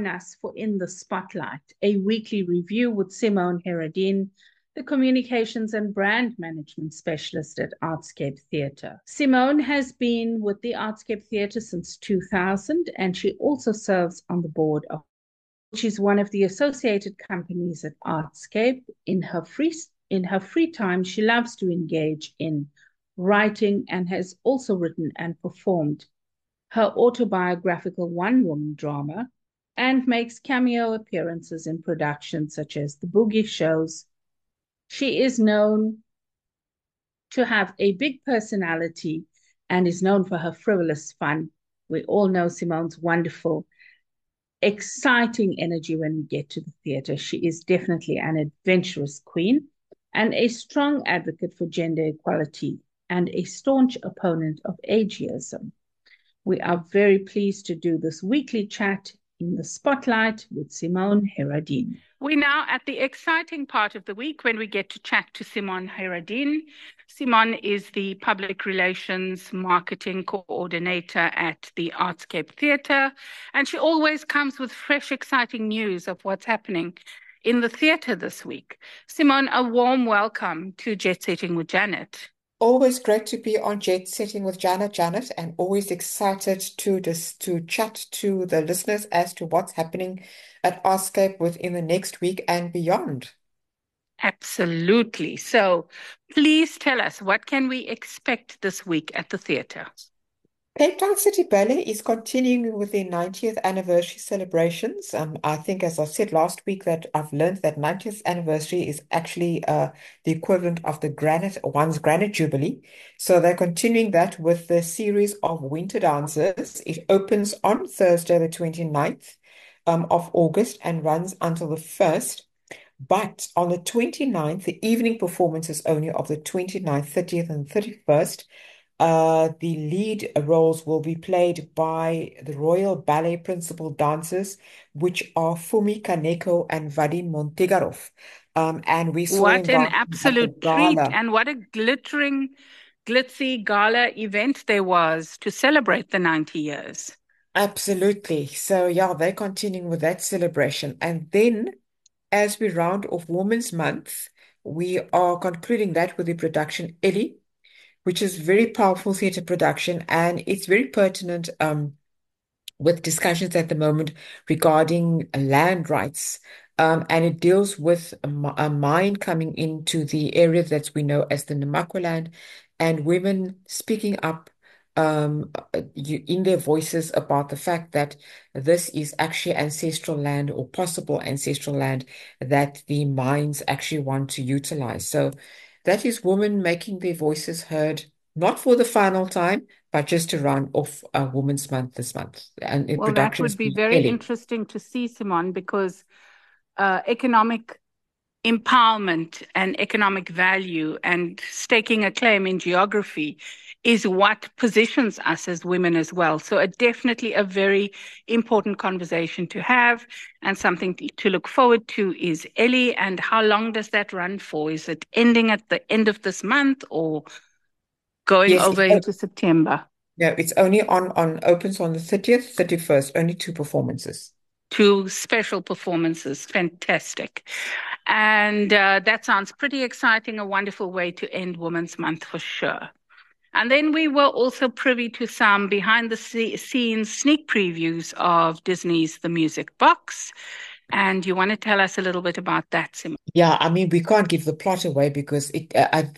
join us for In the Spotlight, a weekly review with Simone Heradin, the Communications and Brand Management Specialist at Artscape Theatre. Simone has been with the Artscape Theatre since 2000, and she also serves on the board of, she's one of the associated companies at Artscape. In her free time, she loves to engage in writing and has also written and performed her autobiographical one-woman drama, and makes cameo appearances in productions such as The Boogie Shows. She is known to have a big personality and is known for her frivolous fun. We all know Simone's wonderful, exciting energy when we get to the theatre. She is definitely an adventurous queen and a strong advocate for gender equality and a staunch opponent of ageism. We are very pleased to do this weekly chat in the Spotlight with Simone Heradin. We're now at the exciting part of the week when we get to chat to Simone Heradin. Simone is the Public Relations Marketing Coordinator at the Artscape Theatre, and she always comes with fresh, exciting news of what's happening in the theatre this week. Simone, a warm welcome to Jet Setting with Janet. Always great to be on Jet Setting with Janet, and always excited to chat to the listeners as to what's happening at Artscape within the next week and beyond. Absolutely. So please tell us, what can we expect this week at the theatre? Cape Town City Ballet is continuing with their 90th anniversary celebrations. I think, as I said last week, that I've learned that 90th anniversary is actually the equivalent of the Granite Jubilee. So they're continuing that with the series of winter dances. It opens on Thursday, the 29th of August, and runs until the 1st. But on the 29th, the evening performance is only of the 29th, 30th, and 31st. The lead roles will be played by the Royal Ballet Principal Dancers, which are Fumi Kaneko and Vadim Montegarov. And we saw them What an dancing at the absolute treat, gala. and what a glittering, glitzy gala event there was to celebrate the 90 years. Absolutely. So yeah, they're continuing with that celebration. And then as we round off Women's Month, we are concluding that with the production Ellie, which is very powerful theatre production, and it's very pertinent with discussions at the moment regarding land rights. And it deals with a mine coming into the area that we know as the Namaqualand, and women speaking up in their voices about the fact that this is actually ancestral land or possible ancestral land that the mines actually want to utilize. So that is women making their voices heard, not for the final time, but just to run off Women's Month this month. And in Well, that productions would be be very Ellie. interesting to see, Simone, because economic empowerment and economic value and staking a claim in geography is what positions us as women as well. So definitely a very important conversation to have, and something to look forward to is Ellie. And how long does that run for? Is it ending at the end of this month or going Yes, over into September? no, it's only on opens on the 30th, 31st, only two performances. Two special performances. Fantastic. And that sounds pretty exciting, a wonderful way to end Women's Month for sure. And then we were also privy to some behind the scenes sneak previews of Disney's The Music Box. And you want to tell us a little bit about that, Simone? Yeah, I mean, we can't give the plot away because it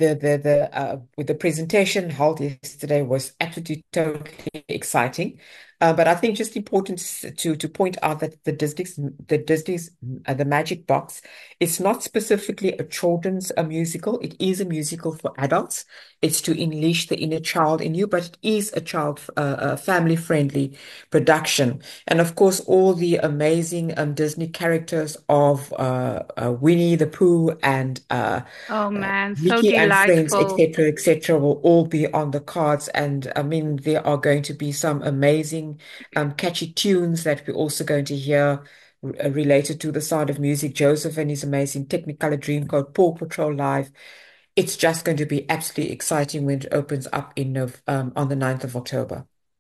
with the presentation held yesterday was absolutely totally exciting. But I think just important to point out that the Disney's the Magic Box, it's not specifically a children's musical. It is a musical for adults. It's to unleash the inner child in you, but it is a family friendly production. And of course, all the amazing Disney characters of Winnie the Pooh and Oh man, so Mickey and Friends, delightful. etc., will all be on the cards. And I mean, there are going to be some amazing, catchy tunes that we're also going to hear related to The Sound of Music, Joseph and his amazing Technicolor Dreamcoat, Paw Patrol Live. It's just going to be absolutely exciting when it opens up on the 9th of October.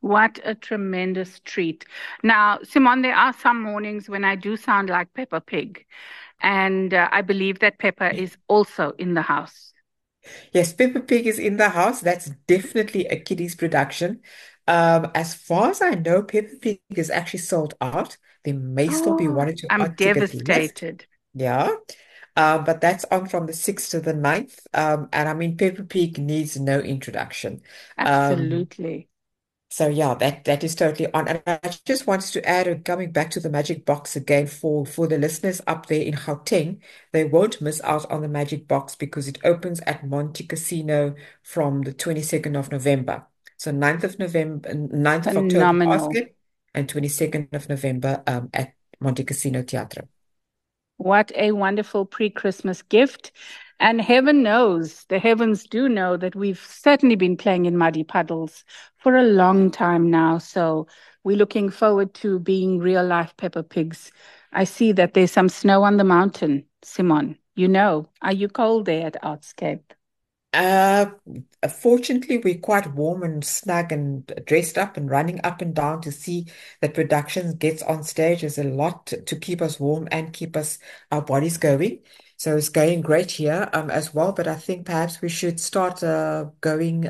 What a tremendous treat. Now, Simon, there are some mornings when I do sound like Peppa Pig, and I believe that Peppa is also in the house. Yes, Peppa Pig is in the house. That's definitely a kiddies production. As far as I know, Peppa Pig is actually sold out. There may still be Oh, one or two I'm odd tickets left. devastated. Yeah. But that's on from the 6th to the 9th. And I mean, Peppa Pig needs no introduction. Um, Absolutely. so yeah, that is totally on. And I just wanted to add, coming back to the Magic Box again for the listeners up there in Gauteng, they won't miss out on the Magic Box because it opens at Monte Casino from the 22nd of November. So 9th of November, 9th of October, Phenomenal. Basket, and 22nd of November at Monte Casino Teatro. What a wonderful pre-Christmas gift. And heaven knows, the heavens do know that we've certainly been playing in muddy puddles for a long time now. So we're looking forward to being real life Peppa Pigs. I see that there's some snow on the mountain, Simon. Are you cold there at Artscape? Uh, Fortunately, we're quite warm and snug and dressed up and running up and down to see that production gets on stage. There's a lot to keep us warm and keep our bodies going. So it's going great here as well. But I think perhaps we should start going,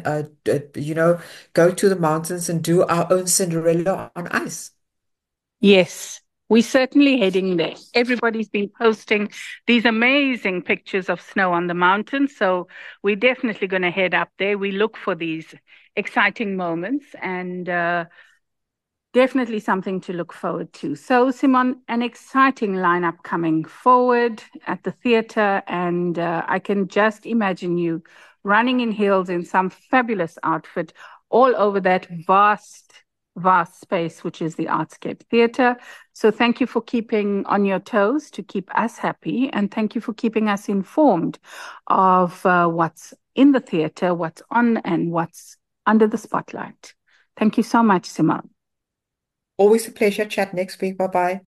go to the mountains and do our own Cinderella on ice. Yes, we're certainly heading there. Everybody's been posting these amazing pictures of snow on the mountain. So we're definitely going to head up there. We look for these exciting moments and definitely something to look forward to. So, Simon, an exciting lineup coming forward at the theatre. And I can just imagine you running in heels in some fabulous outfit all over that vast space, which is the Artscape Theatre. So thank you for keeping on your toes to keep us happy. And thank you for keeping us informed of what's in the theatre, what's on, and what's under the spotlight. Thank you so much, Simone. Always a pleasure. Chat next week. Bye bye.